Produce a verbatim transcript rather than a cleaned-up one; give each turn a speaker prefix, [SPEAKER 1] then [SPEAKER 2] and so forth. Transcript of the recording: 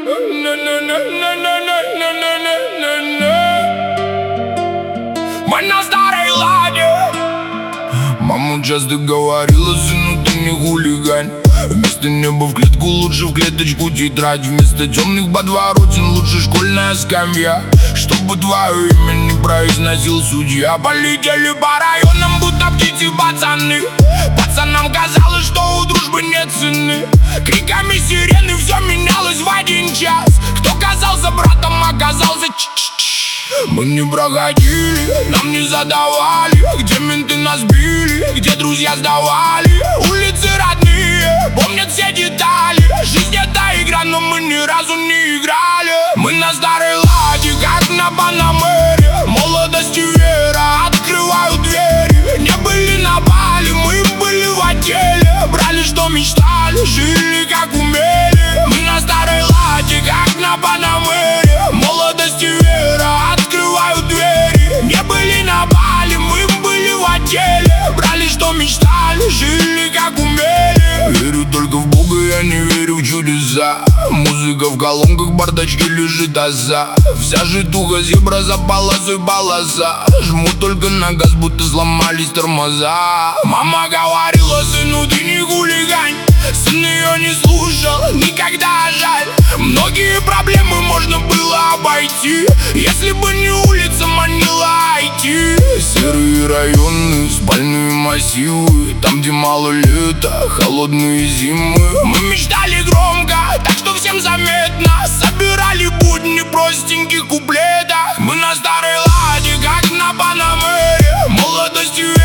[SPEAKER 1] Мы на старой ладе. Мама часто говорила: сыну, ты не хулигань. Вместо неба в клетку лучше в клеточку тетрадь. Вместо темных подворотен лучше школьная скамья. Чтобы твое имя не произносил судья. Полетели по районам, будто птицы пацаны. Пацанам казалось, что у дружбы нет цены. Криками сирены все менялось в один час. Кто казался братом, оказался ч-ч-ч. Мы не проходили, нам не задавали, где менты нас били, где друзья сдавали. Улицы родные, помнят все детали. Жизнь это игра, но мы ни разу не играли. Мы на старой ладе, как на Панамере. Молодость и вера открывают двери. Не были на Бали, мы были в отделе. Брали, что мечтали, жили, как умели. Мы на старой ладе, как на Панамере. Молодость и вера открывают двери. Не были на Бали, мы были в отделе. Брали, что мечтали, жили, как умели. Верю только в Бога, я не верю в чудеса. Музыка в колонках, бардачке лежит аза. Вся житуха зебра за полосой полоса. Жму только на газ, будто сломались тормоза. Мама говорила: сыну, ты не хулигань. Сын ее не слушал никогда, жаль. Многие проблемы можно было обойти, если бы не улица манила ай ти. Серые районы, спальные массивы, там, где мало лета, холодные зимы. Мы мечтали громко, так что всем заметно. Собирали будни простеньких куплетах. Мы на старой ладе, как на Панамере. Молодостью